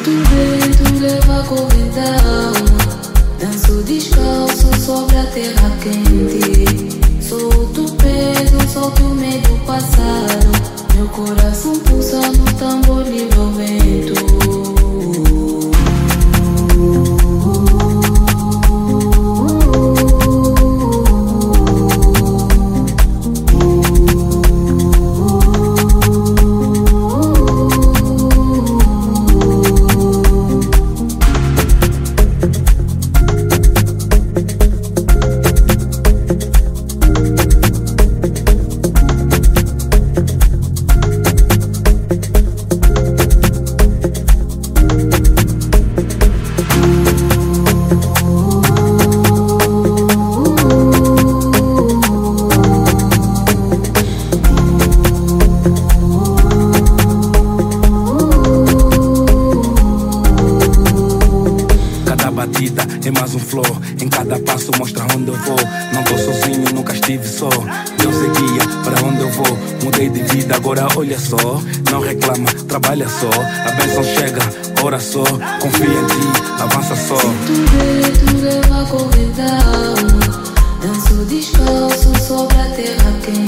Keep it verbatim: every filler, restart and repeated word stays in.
Sinto o vento leva a corridão, danço descalço sobre a terra quente. Solto o peso, solto o medo passado, meu coração pulsa no tambor livre ao vento. É mais um flow, em cada passo mostra onde eu vou. Não tô sozinho, nunca estive só. Deus é guia para onde eu vou. Mudei de vida, agora olha só. Não reclama, trabalha só. A bênção chega, ora só. Confia em ti, avança só. Sinto o vento leva a corridão, danço descalço sobre a terra quente.